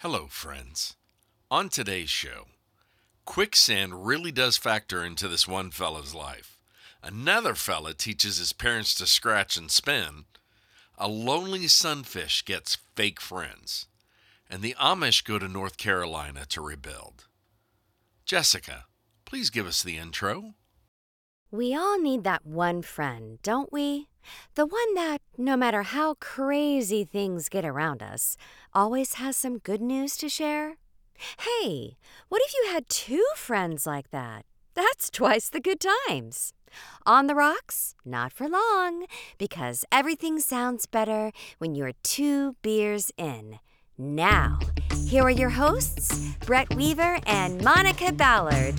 Hello, friends. On today's show, quicksand really does factor into this one fella's life. Another fella teaches his parents to scratch and spin. A lonely sunfish gets fake friends. And the Amish go to North Carolina to rebuild. Jessica, please give us the intro. We all need that one friend, don't we? The one that, no matter how crazy things get around us, always has some good news to share. Hey, what if you had two friends like that? That's twice the good times. On the Rocks? Not for long, because everything sounds better when you're 2 beers in. Now, here are your hosts, Brett Weaver and Monica Ballard.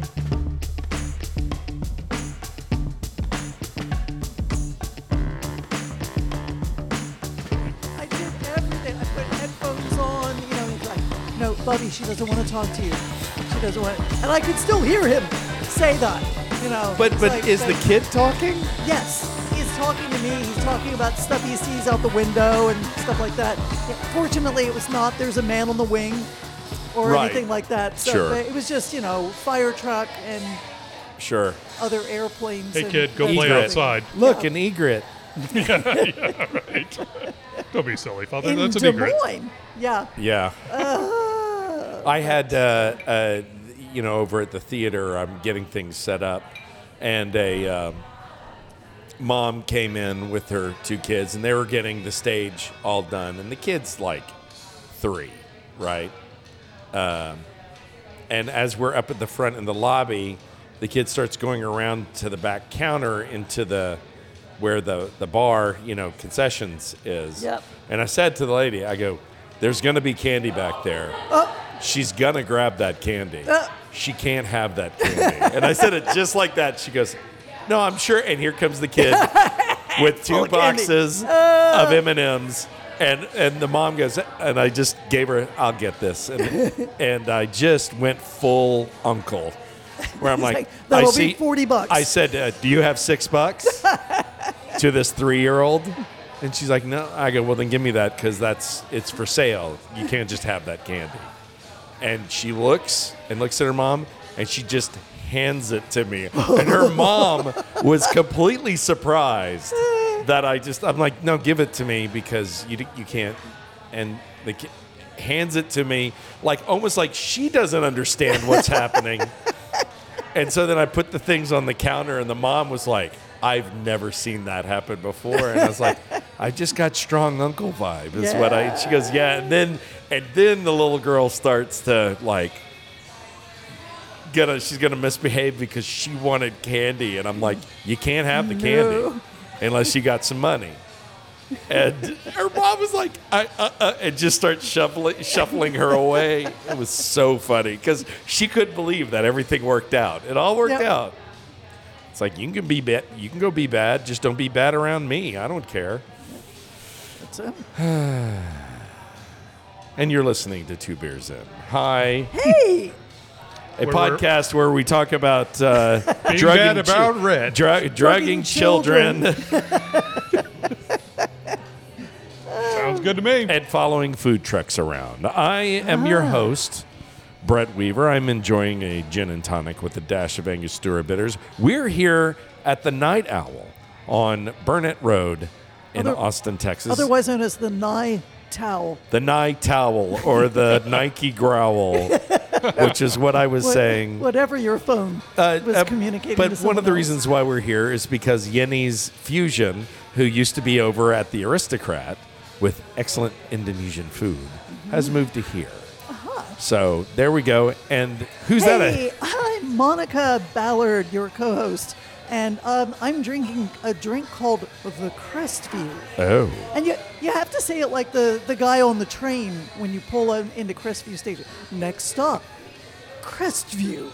I did everything. I put headphones on, he's like, no, Bubby, she doesn't want to talk to you. She doesn't want, and I could still hear him say that, But It's like, is the kid talking? Yes, he's talking to me. He's talking about stuff he sees out the window and stuff like that. Yeah, fortunately, it was not, there's a man on the wing or Right. anything like that. So Sure. it was just, fire truck and Sure. other airplanes. Hey and kid, go that play sort of outside. Look, an egret. Right. Don't be silly, Father. In That's an Des egret. Moines. Yeah. Yeah. I had, over at the theater, I'm getting things set up, and a mom came in with her 2 kids, and they were getting the stage all done, and the kid's like 3, right? And as we're up at the front in the lobby, the kid starts going around to the back counter into where the bar, concessions is. Yep. And I said to the lady, I go, there's going to be candy back there. She's going to grab that candy. She can't have that candy. And I said it just like that. She goes, no, I'm sure. And here comes the kid with 2 of candy. boxes of M&Ms. And the mom goes, and I just gave her, I'll get this. And I just went full uncle. Where I'm like, that'll I see, be $40. I said, do you have $6 to this 3-year-old? And she's like, no. I go, well, then give me that because it's for sale. You can't just have that candy. And she looks at her mom, and she just hands it to me. And her mom was completely surprised that I'm like, no, give it to me because you can't. And the kid hands it to me almost like she doesn't understand what's happening. And so then I put the things on the counter, and the mom was like, I've never seen that happen before. And I was like, I just got strong uncle vibe is what she goes, yeah. And then the little girl starts to she's going to misbehave because she wanted candy. And I'm like, you can't have the candy unless you got some money. And her mom was like, and just starts shuffling her away. It was so funny because she couldn't believe that everything worked out. It all worked out. It's like, you can be bad. You can go be bad. Just don't be bad around me. I don't care. That's it. And you're listening to 2 Beers In. Hi. Hey. A podcast where we talk about drugging, about red. drugging children. Sounds good to me. And following food trucks around. I am your host, Brett Weaver. I'm enjoying a gin and tonic with a dash of Angostura bitters. We're here at the Night Owl on Burnett Road in Austin, Texas. Otherwise known as the Nye Towel. The Night Towel or the Nike Growl, which is what I was saying. Whatever your phone was communicating But to one of the someone reasons why we're here is because Yenny's Fusion, who used to be over at the Aristocrat with excellent Indonesian food, has moved to here. So there we go. And who's that? Hey, I'm Monica Ballard, your co-host, and I'm drinking a drink called the Crestview. Oh. And you have to say it like the guy on the train when you pull into Crestview Station. Next stop, Crestview.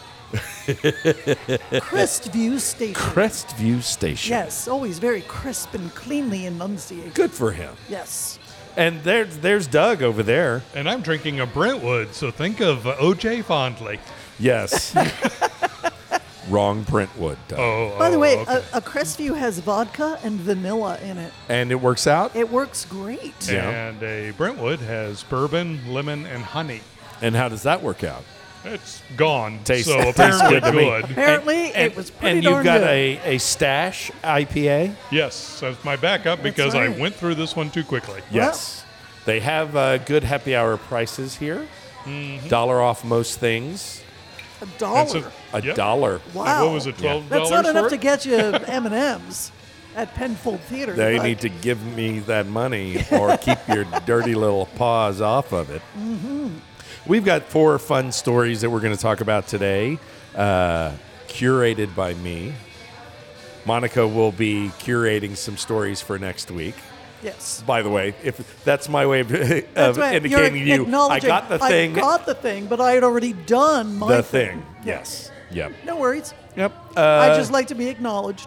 Crestview Station. Crestview Station. Yes, always very crisp and cleanly enunciated. Good for him. Yes. And there's Doug over there. And I'm drinking a Brentwood, so think of OJ fondly. Yes. Wrong Brentwood, Doug. By the way, okay. a Crestview has vodka and vanilla in it. And it works out? It works great. Yeah. And a Brentwood has bourbon, lemon, and honey. And how does that work out? It's gone. Tastes- so tastes apparently good to me. good. Apparently, it was pretty And darn you've got good. a stash IPA? Yes, that's my backup because right. I went through this one too quickly. Yes. They have good happy hour prices here. $1 off most things. That's $1. Yep. $1. Wow. What was it, $12 That's not enough for to it? get you M&Ms at Penfold Theater. They but need to give me that money or keep your dirty little paws off of it. We've got 4 fun stories that we're going to talk about today, curated by me. Monica will be curating some stories for next week. Yes. By the way, if that's my way of, That's right. indicating You're to you, I acknowledging, got the thing. I got the thing, but I had already done my the thing. Yes. Yep. No worries. Yep. I just like to be acknowledged,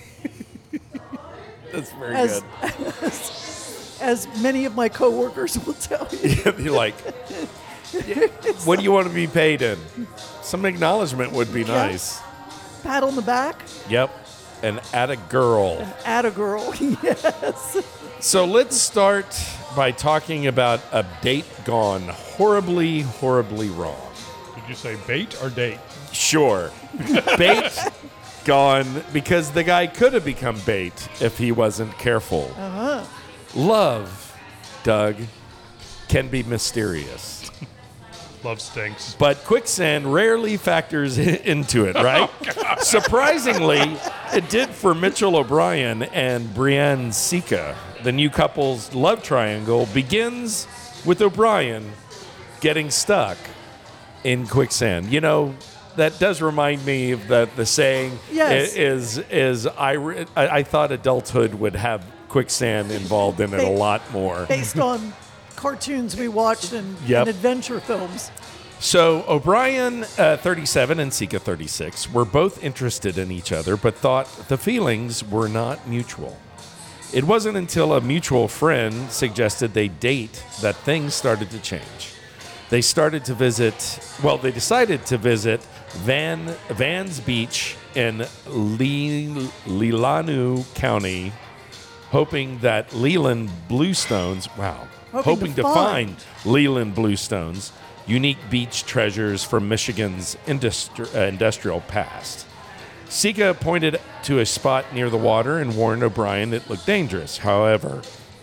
That's very as, good. as many of my coworkers will tell you. You're like, what do you want to be paid in? Some acknowledgement would be nice. Pat on the back, Yep. And at a girl. atta girl. Yes. So let's start by talking about a date gone horribly, horribly wrong. Did you say bait or date? Sure. Bait gone because the guy could have become bait if he wasn't careful. Love, Doug, can be mysterious. Love stinks. But quicksand rarely factors into it, right? Surprisingly, it did for Mitchell O'Brien and Brienne Sika. The new couple's love triangle begins with O'Brien getting stuck in quicksand. You know, that does remind me of the saying Yes. is I thought adulthood would have quicksand involved in it a lot more. Based on cartoons we watched and Yep. adventure films. So O'Brien, 37, and Sika, 36, were both interested in each other, but thought the feelings were not mutual. It wasn't until a mutual friend suggested they date that things started to change. They decided to visit Vans Beach in Leelanau County, hoping that Leland Bluestones, hoping to find Leland Bluestones, unique beach treasures from Michigan's industrial past. Sika pointed to a spot near the water and warned O'Brien it looked dangerous. However,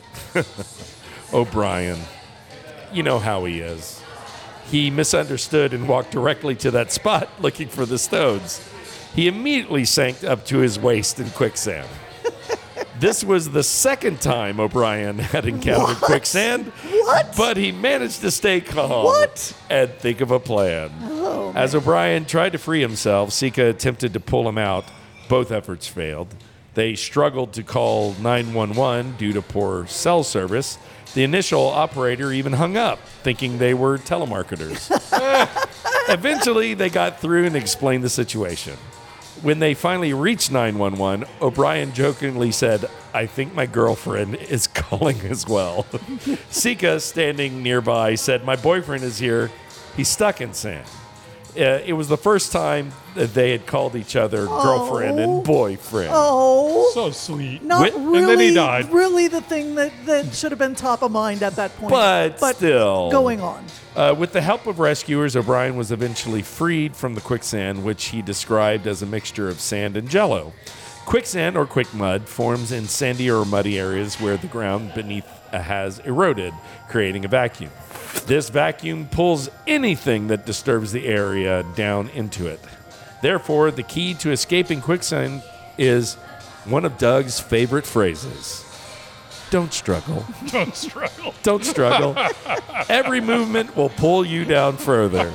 O'Brien, you know how he is. He misunderstood and walked directly to that spot looking for the stones. He immediately sank up to his waist in quicksand. This was the second time O'Brien had encountered quicksand. What? But he managed to stay calm What? and think of a plan. As O'Brien tried to free himself, Sika attempted to pull him out. Both efforts failed. They struggled to call 911 due to poor cell service. The initial operator even hung up, thinking they were telemarketers. Eventually, they got through and explained the situation. When they finally reached 911, O'Brien jokingly said, "I think my girlfriend is calling as well." Sika, standing nearby, said, "My boyfriend is here. He's stuck in sand." It was the first time that they had called each other girlfriend and boyfriend. Oh, So sweet. not Wait, really. and then he died. Really, the thing that should have been top of mind at that point. But still. going on. With the help of rescuers, O'Brien was eventually freed from the quicksand, which he described as a mixture of sand and jello. Quicksand, or quick mud, forms in sandy or muddy areas where the ground beneath has eroded, creating a vacuum. This vacuum pulls anything that disturbs the area down into it. Therefore, the key to escaping quicksand is one of Doug's favorite phrases. Don't struggle. Don't struggle. Don't struggle. Every movement will pull you down further.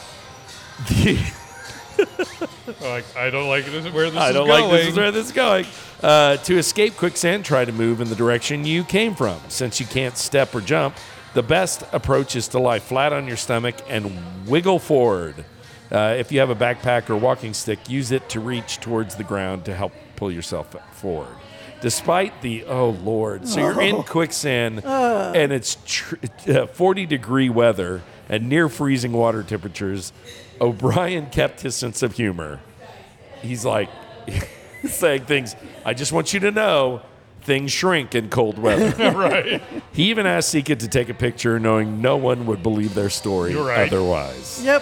I don't like this, where this I is don't going. like this is where this is going. To escape quicksand, try to move in the direction you came from. Since you can't step or jump, the best approach is to lie flat on your stomach and wiggle forward. If you have a backpack or walking stick, use it to reach towards the ground to help pull yourself forward. Despite the, oh Lord, so you're in quicksand and it's 40-degree weather and near freezing water temperatures, O'Brien kept his sense of humor. He's like saying things, I just want you to know things shrink in cold weather. Right. He even asked Sika to take a picture, knowing no one would believe their story You're right. otherwise. Yep.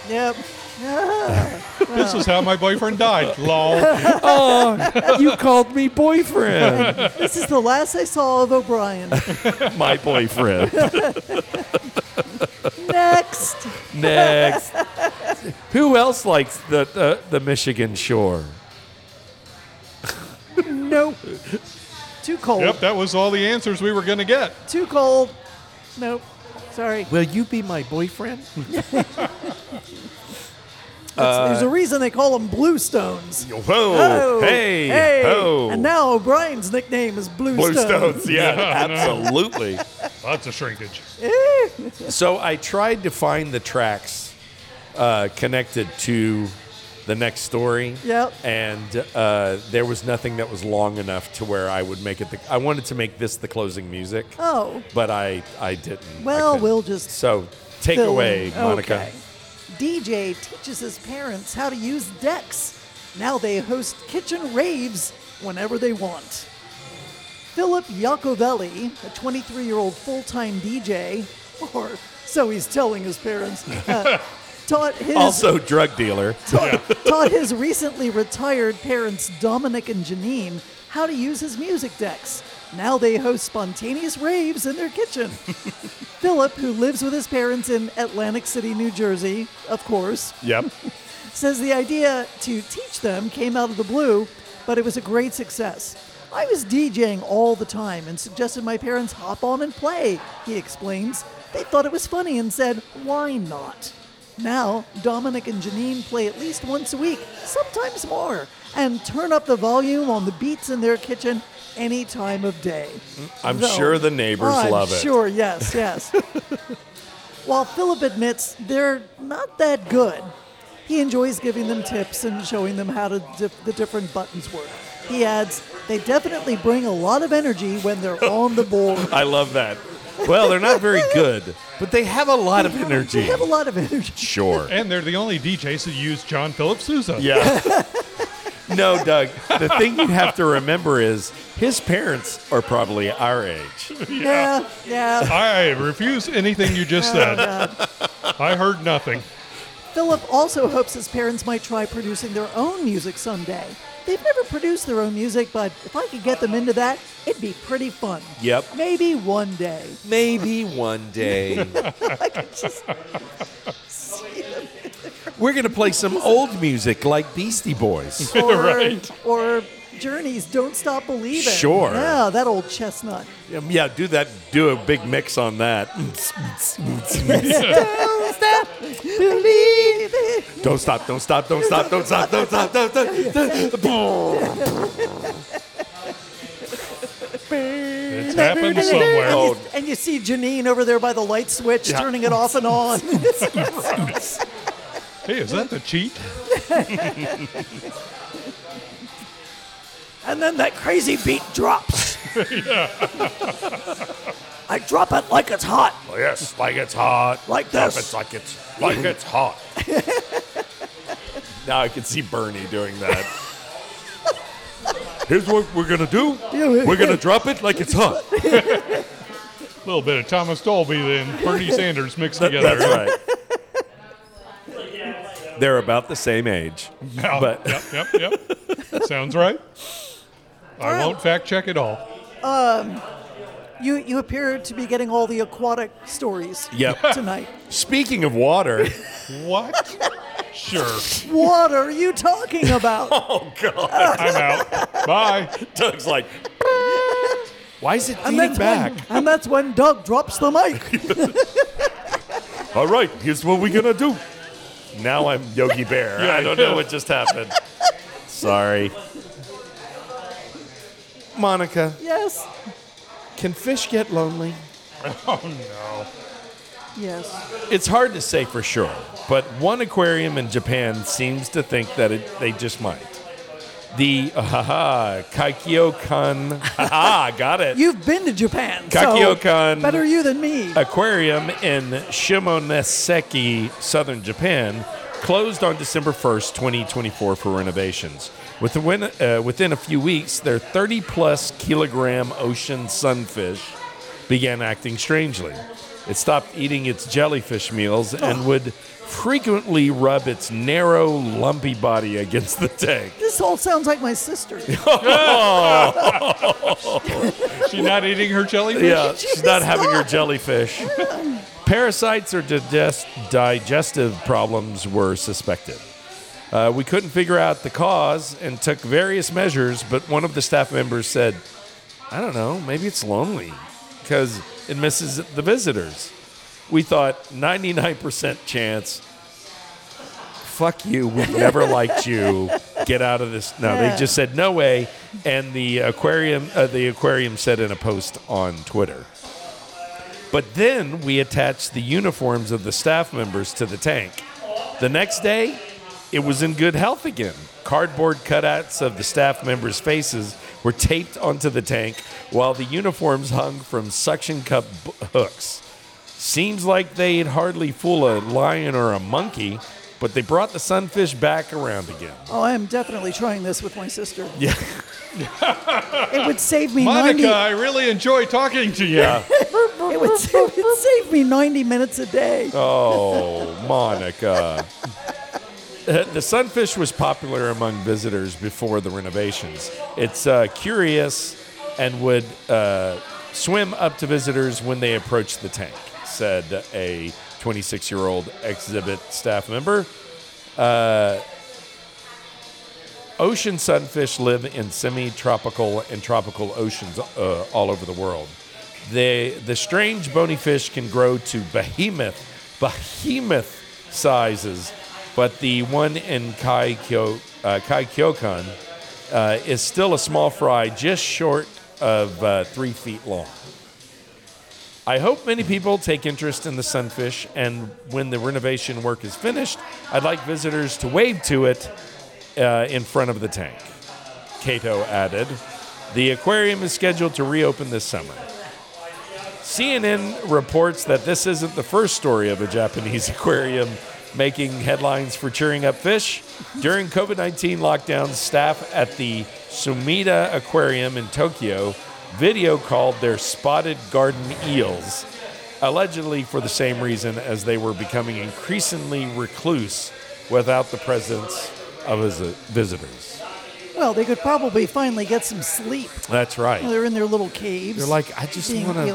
Ah. This is how my boyfriend died. Lol. Oh, you called me boyfriend. This is the last I saw of O'Brien. My boyfriend. Next. Next. Who else likes the Michigan shore? Nope. Too cold. Yep, that was all the answers we were going to get. Too cold. Nope. Sorry. Will you be my boyfriend? There's a reason they call them Bluestones. Whoa. Oh, Hey. Ho. And now O'Brien's nickname is Bluestone. Bluestones. Yeah, Yeah, I know. absolutely. Lots of shrinkage. So I tried to find the tracks connected to the next story. Yep. And there was nothing that was long enough to where I would make it. I wanted to make this the closing music, Oh. but I didn't. I Well, couldn't. we'll just So take fill away, in. Monica. Okay. DJ teaches his parents how to use decks. Now they host kitchen raves whenever they want. Philip Iacovelli, a 23-year-old full-time DJ, or so he's telling his parents, taught his Also, drug dealer. taught his recently retired parents, Dominic and Janine, how to use his music decks. Now they host spontaneous raves in their kitchen. Philip, who lives with his parents in Atlantic City, New Jersey, of course, Yep. says the idea to teach them came out of the blue, but it was a great success. I was DJing all the time and suggested my parents hop on and play, he explains. They thought it was funny and said, why not? Now, Dominic and Janine play at least once a week, sometimes more, and turn up the volume on the beats in their kitchen any time of day. I'm sure the neighbors love it. I'm sure, yes. While Philip admits they're not that good, he enjoys giving them tips and showing them how the different buttons work. He adds, they definitely bring a lot of energy when they're on the board. I love that. Well, they're not very good, but they have a lot of They energy. have a lot of energy. Sure. And they're the only DJs that use John Philip Sousa. Yeah. No, Doug. The thing you have to remember is his parents are probably our age. Yeah. I refuse anything you just said. God. I heard nothing. Philip also hopes his parents might try producing their own music someday. They've never produced their own music, but if I could get them into that, it'd be pretty fun. Yep. Maybe one day. Maybe one day. I could just see them. We're going to play some old music like Beastie Boys. Or Journey's Don't Stop Believing. Sure. Yeah, that old chestnut. Yeah, do that. Do a big mix on that. Don't stop believing. Don't stop, don't stop, don't stop, don't stop, don't stop, don't stop. It's happened somewhere. Oh. And you see Janine over there by the light switch, Yeah. turning it off and on. Hey, is that the cheat? And then that crazy beat drops. I drop it like it's hot. Oh, yes, like it's hot. Like Drop this. it like it's hot. Now I can see Bernie doing that. Here's what we're going to do. We're going to drop it like it's hot. A little bit of Thomas Dolby and Bernie Sanders mixed together. That's right. They're about the same age. Oh, But Yep. Sounds right. I won't fact check it all. You appear to be getting all the aquatic stories Yep. tonight. Speaking of water, What? Sure. What are you talking about? oh God, I'm out. Bye. Doug's like, why is it And feeding back? that's when Doug drops the mic. All right, here's what we're gonna do. Now I'm Yogi Bear. Yeah, I don't know what just happened. Sorry. Monica, Yes. can fish get lonely? Oh, no. Yes. It's hard to say for sure, but one aquarium in Japan seems to think that they just might. The Kaikyokan, got it. You've been to Japan. Kakyokan. So better you than me. Aquarium in Shimonoseki, southern Japan, closed on December 1st, 2024 for renovations. Within a few weeks, their 30-plus kilogram ocean sunfish began acting strangely. It stopped eating its jellyfish meals and would frequently rub its narrow, lumpy body against the tank. This all sounds like my sister. She's not eating her jellyfish? Yeah, she's not having her jellyfish. Parasites or digestive problems were suspected. We couldn't figure out the cause and took various measures, but one of the staff members said, I don't know, maybe it's lonely because it misses the visitors. We thought 99% chance. Fuck you. We've never liked you. Get out of this. No, they just said no way. And the aquarium said in a post on Twitter. But then we attached the uniforms of the staff members to the tank. The next day, it was in good health again. Cardboard cutouts of the staff members' faces were taped onto the tank while the uniforms hung from suction cup hooks. Seems like they'd hardly fool a lion or a monkey, but they brought the sunfish back around again. Oh, I am definitely trying this with my sister. Yeah. It would save me Monica, I really enjoy talking to you. Yeah. It would save me 90 minutes a day. Oh, Monica. The sunfish was popular among visitors before the renovations. It's curious and would swim up to visitors when they approached the tank, said a 26-year-old exhibit staff member. Ocean sunfish live in semi-tropical and tropical oceans all over the world. The strange bony fish can grow to behemoth sizes, but the one in Kaikyokan is still a small fry just short of 3 feet long. I hope many people take interest in the sunfish, and when the renovation work is finished, I'd like visitors to wave to it in front of the tank. Kato added, the aquarium is scheduled to reopen this summer. CNN reports that this isn't the first story of a Japanese aquarium making headlines for cheering up fish. During COVID-19 lockdowns, staff at the Sumida Aquarium in Tokyo video called their spotted garden eels, allegedly for the same reason as they were becoming increasingly recluse without the presence of visitors. Well, they could probably finally get some sleep. That's right. They're in their little caves. They're like, I just want to.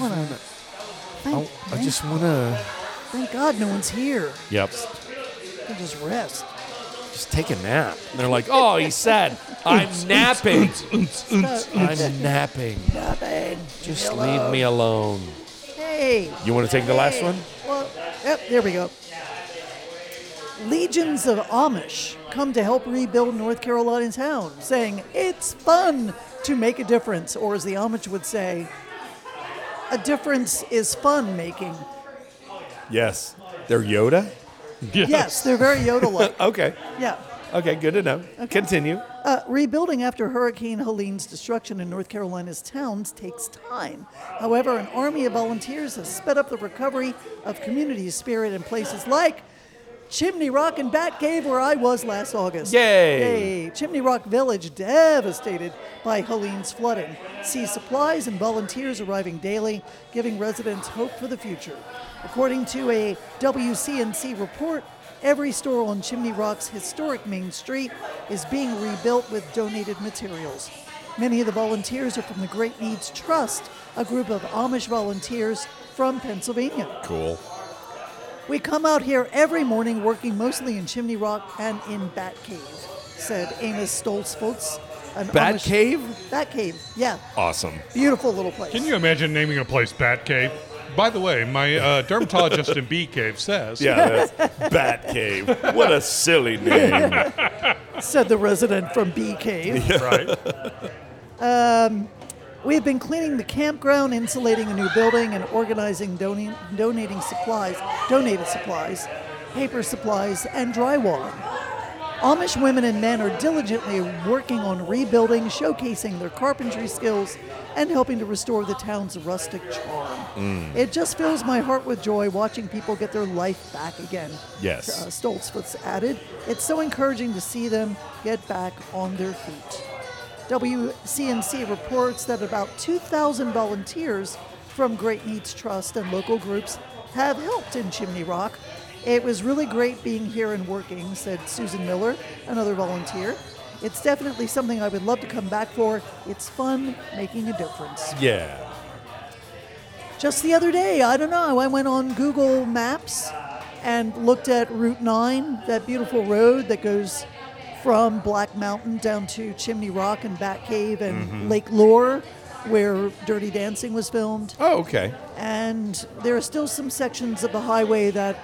Thank God no one's here. Yep. They just rest. Just take a nap. And they're like, oh, he's sad. I'm napping. I'm napping. Just leave me alone. Hey. You want to take the last one? Well, yep, there we go. Legions of Amish come to help rebuild North Carolina town, saying it's fun to make a difference, or as the Amish would say, a difference is fun making. Yes. They're Yoda? Yes, they're very Yoda-like. Okay. Yeah. Okay, good to know. Okay. Continue. Rebuilding after Hurricane Helene's destruction in North Carolina's towns takes time. However, an army of volunteers has sped up the recovery of community spirit in places like Chimney Rock and Bat Cave, where I was last August. Yay! Chimney Rock Village devastated by Helene's flooding. See supplies and volunteers arriving daily, giving residents hope for the future. According to a WCNC report, every store on Chimney Rock's historic Main Street is being rebuilt with donated materials. Many of the volunteers are from the Great Needs Trust, a group of Amish volunteers from Pennsylvania. Cool. We come out here every morning working mostly in Chimney Rock and in Bat Cave, said Amos Stoltzfus. Bat Cave? Bat Cave, yeah. Awesome. Beautiful little place. Can you imagine naming a place Bat Cave? By the way, my dermatologist in Bee Cave says. Yeah, that's Bat Cave. What a silly name. Said the resident from Bee Cave. Right. We have been cleaning the campground, insulating a new building, and organizing donated supplies, paper supplies, and drywalling. Amish women and men are diligently working on rebuilding, showcasing their carpentry skills, and helping to restore the town's rustic charm. It just fills my heart with joy watching people get their life back again. Yes. Stoltzfus added, it's so encouraging to see them get back on their feet. WCNC reports that about 2,000 volunteers from Great Needs Trust and local groups have helped in Chimney Rock. It was really great being here and working, said Susan Miller, another volunteer. It's definitely something I would love to come back for. It's fun making a difference. Yeah. Just the other day, I don't know, I went on Google Maps and looked at Route 9, that beautiful road that goes from Black Mountain down to Chimney Rock and Batcave and Lake Lure, where Dirty Dancing was filmed. Oh, okay. And there are still some sections of the highway that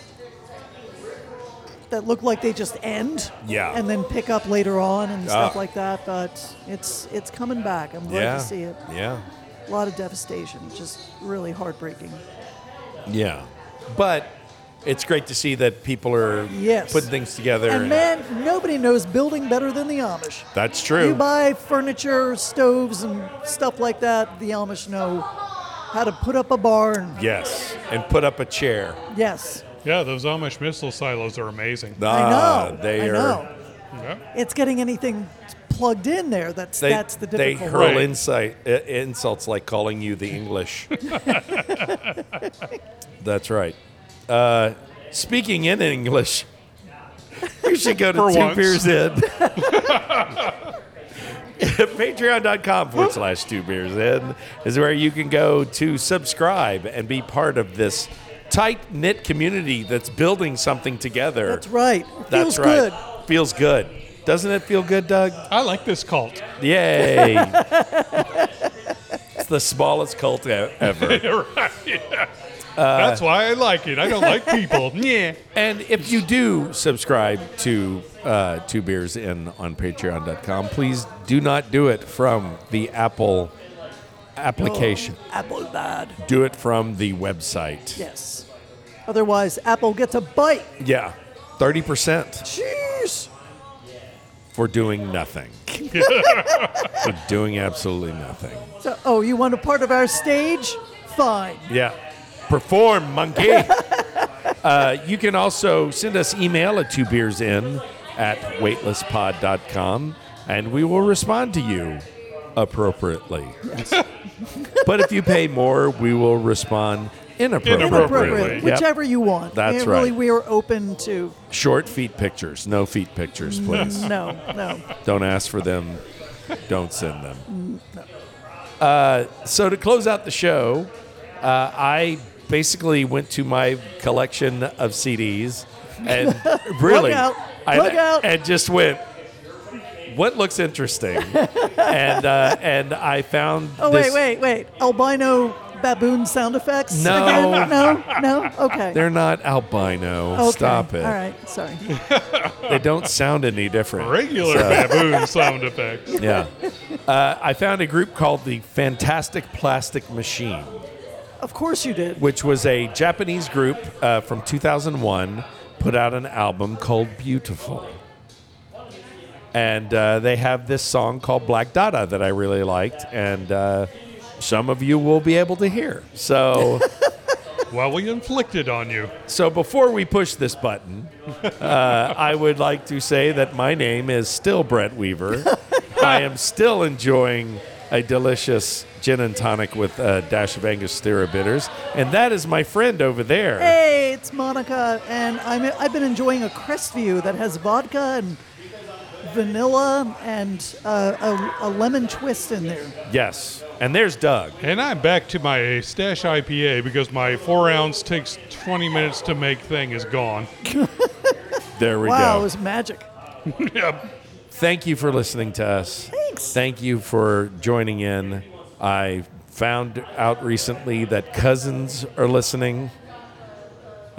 look like they just end. Yeah. And then pick up later on and stuff Ah. like that. But it's coming back. I'm glad Yeah. to see it. Yeah. A lot of devastation, just really heartbreaking. Yeah. But it's great to see that people are Yes. putting things together. And man, nobody knows building better than the Amish. That's true. You buy furniture, stoves, and stuff like that, the Amish know how to put up a barn. Yes. And put up a chair. Yes. Yeah, those Amish missile silos are amazing. I know. They I are. know. Yeah. It's getting anything plugged in there. That's the They difficult. hurl Right. insults like calling you the English. That's right. Speaking in English, you should go to For Two once. Beers In. Patreon.com/Two Beers In is where you can go to subscribe and be part of this tight-knit community that's building something together. That's right. It feels That's right. good. Feels good. Doesn't it feel good, Doug? I like this cult. Yay. It's the smallest cult ever. Right, yeah. That's why I like it. I don't like people. Yeah. And if you do subscribe to Two Beers In on Patreon.com, please do not do it from the Apple application. Apple bad. Do it from the website. Yes. Otherwise, Apple gets a bite. Yeah, 30% Jeez. for doing nothing. For doing absolutely nothing. So, you want a part of our stage? Fine. Yeah. Perform, monkey. You can also send us email at twobeersin@weightlesspod.com, and we will respond to you appropriately. But if you pay more, we will respond inappropriately. Inappropriately. Inappropriate. Yep. Whichever you want. That's Really, right. we are open to. Short feet pictures. No feet pictures, please. No. Don't ask for them. Don't send them. So to close out the show, I basically went to my collection of CDs and really, Plug out. and just went, what looks interesting? and I found. Oh, this, wait. Albino baboon sound effects? No. Again? No? Okay. They're not albino. Okay. Stop it. All right. Sorry. They don't sound any different. Regular baboon sound effects. Yeah. I found a group called the Fantastic Plastic Machine, Of course you did. which was a Japanese group from 2001, put out an album called Beautiful. And they have this song called Black Dada that I really liked, and some of you will be able to hear. So, Well, we inflicted on you. so before we push this button, I would like to say that my name is still Brett Weaver. I am still enjoying a delicious gin and tonic with a dash of Angostura bitters, and that is my friend over there. Hey, it's Monica, and I've been enjoying a Crestview that has vodka and vanilla and a lemon twist in there. Yes, and there's Doug. And I'm back to my stash IPA because my 4-ounce takes 20 minutes to make thing is gone. There we Wow, go. it was magic. Yep. Thank you for listening to us. Thanks. Thank you for joining in. I found out recently that cousins are listening.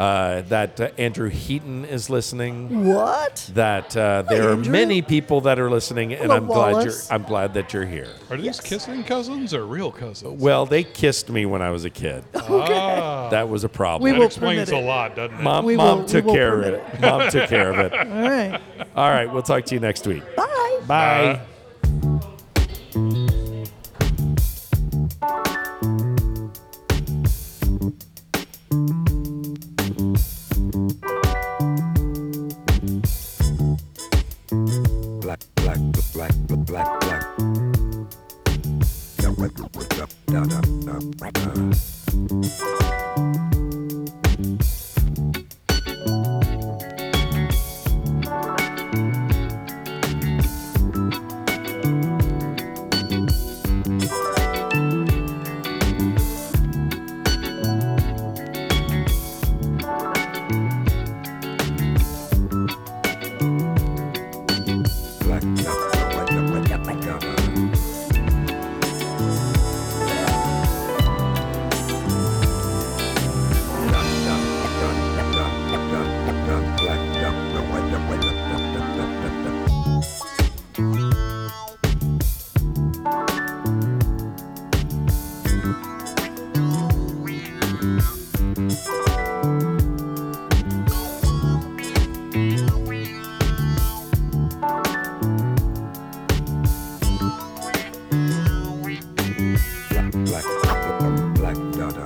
that Andrew Heaton is listening. What? That there are Andrew. many people that are listening, and Hello, I'm glad Wallace. I'm glad that you're here. Are these kissing cousins or real cousins? Well, they kissed me when I was a kid. Ah, That was a problem. We that will explains permit a it. lot, doesn't it? Mom, We Mom will- took we will care of permit it. Mom took care of it. All right. All right, we'll talk to you next week. Bye. Bye. Black, black, black, black, black. Da, da, da, da. Black, da, da, da, da, da, da, da. Black Dada.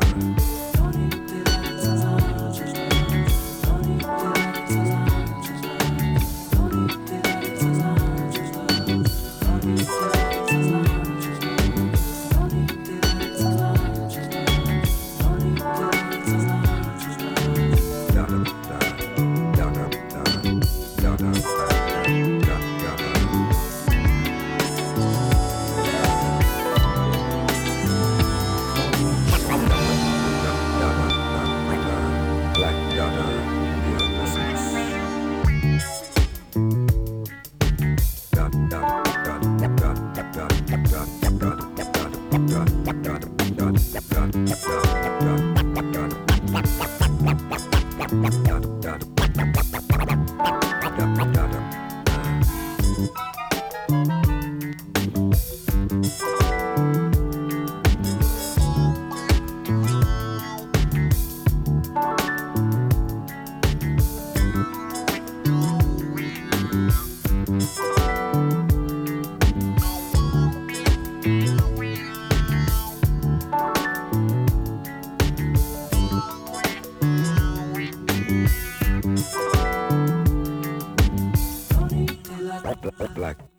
Black